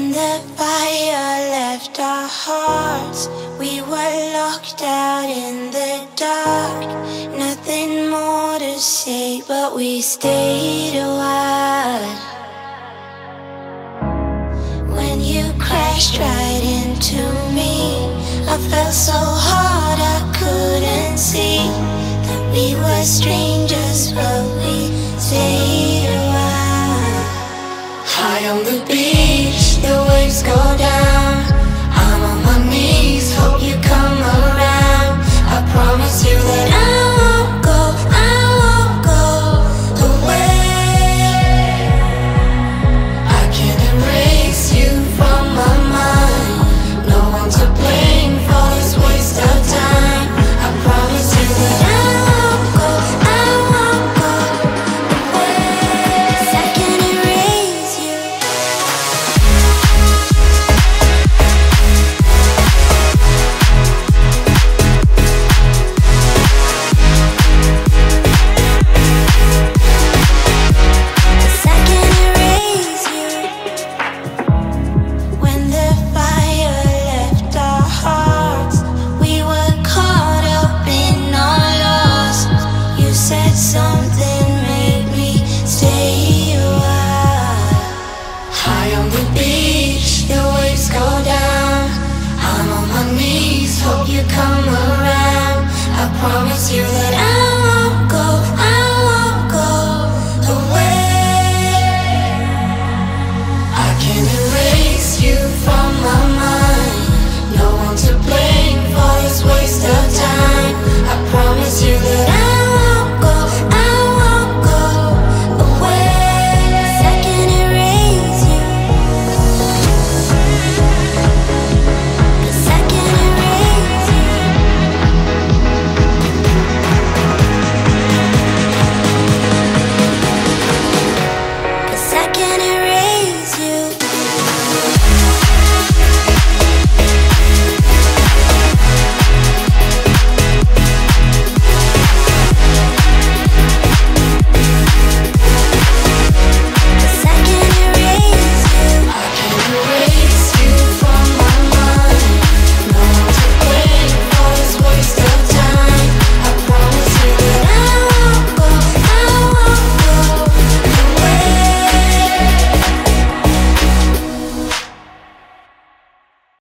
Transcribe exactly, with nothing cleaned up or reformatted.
the fire left our hearts. We were locked out in the dark. Nothing more to say, but we stayed a while. When you crashed right into me, I felt so hard I couldn't see that we were strangers, but we stayed a while. High on the beach, the waves go down. I'm on my knees, hope you come around. I promise you that I